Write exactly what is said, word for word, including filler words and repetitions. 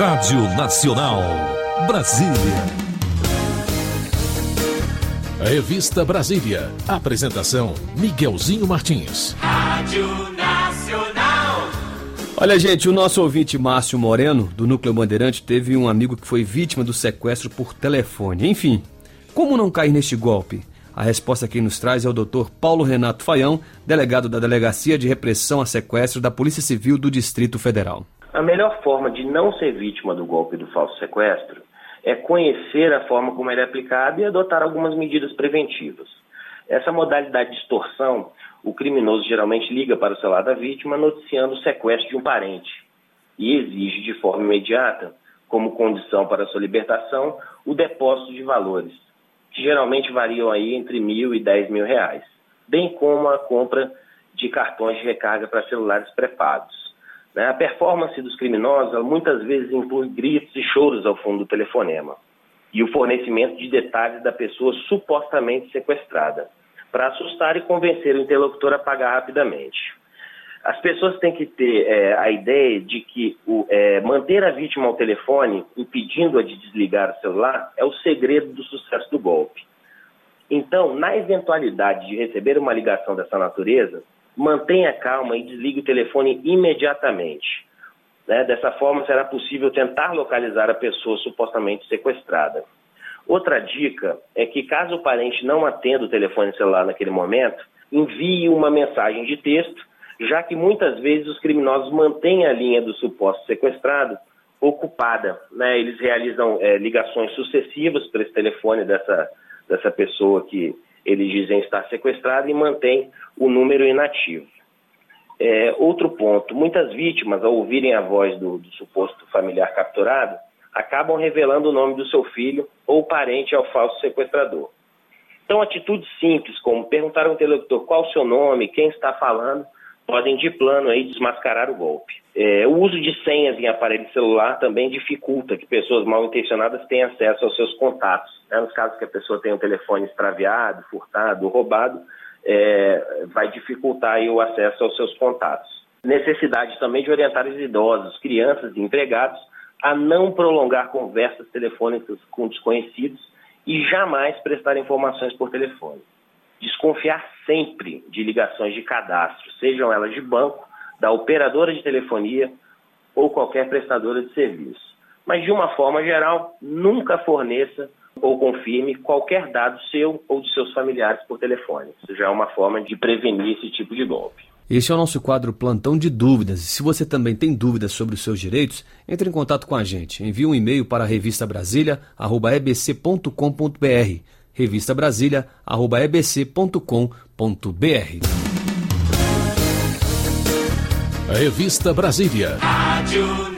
Rádio Nacional, Brasília. Revista Brasília. Apresentação, Miguelzinho Martins. Rádio Nacional. Olha, gente, o nosso ouvinte Márcio Moreno, do Núcleo Bandeirante, teve um amigo que foi vítima do sequestro por telefone. Enfim, como não cair neste golpe? A resposta que nos traz é o doutor Paulo Renato Faião, delegado da Delegacia de Repressão a Sequestro da Polícia Civil do Distrito Federal. A melhor forma de não ser vítima do golpe do falso sequestro é conhecer a forma como ele é aplicado e adotar algumas medidas preventivas. Essa modalidade de extorsão, o criminoso geralmente liga para o celular da vítima noticiando o sequestro de um parente e exige de forma imediata, como condição para sua libertação, o depósito de valores, que geralmente variam aí entre mil e dez mil reais, bem como a compra de cartões de recarga para celulares pré-pagos. A performance dos criminosos muitas vezes inclui gritos e choros ao fundo do telefonema e o fornecimento de detalhes da pessoa supostamente sequestrada, para assustar e convencer o interlocutor a pagar rapidamente. As pessoas têm que ter é, a ideia de que o, é, manter a vítima ao telefone, impedindo-a de desligar o celular, é o segredo do sucesso do golpe. Então, na eventualidade de receber uma ligação dessa natureza, mantenha calma e desligue o telefone imediatamente. Né? Dessa forma, será possível tentar localizar a pessoa supostamente sequestrada. Outra dica é que, caso o parente não atenda o telefone celular naquele momento, envie uma mensagem de texto, já que muitas vezes os criminosos mantêm a linha do suposto sequestrado ocupada. Né? Eles realizam é, ligações sucessivas para esse telefone dessa, dessa pessoa que eles dizem estar sequestrada e mantém o número inativo. É, outro ponto, muitas vítimas, ao ouvirem a voz do, do suposto familiar capturado, acabam revelando o nome do seu filho ou parente ao falso sequestrador. Então, atitudes simples, como perguntar ao interlocutor qual o seu nome, quem está falando, podem de plano aí desmascarar o golpe. É, o uso de senhas em aparelho celular também dificulta que pessoas mal intencionadas tenham acesso aos seus contatos. Né? Nos casos que a pessoa tem um telefone extraviado, furtado ou roubado, é, vai dificultar aí o acesso aos seus contatos. Necessidade também de orientar os idosos, crianças e empregados a não prolongar conversas telefônicas com desconhecidos e jamais prestar informações por telefone. Desconfiar sempre de ligações de cadastro, sejam elas de banco, da operadora de telefonia ou qualquer prestadora de serviço. Mas, de uma forma geral, nunca forneça ou confirme qualquer dado seu ou de seus familiares por telefone. Isso já é uma forma de prevenir esse tipo de golpe. Este é o nosso quadro Plantão de Dúvidas. E se você também tem dúvidas sobre os seus direitos, entre em contato com a gente. Envie um e-mail para revista brasilia arroba e b c ponto com ponto b r. revista brasilia arroba e b c ponto com ponto b r. Revista Brasília. Rádio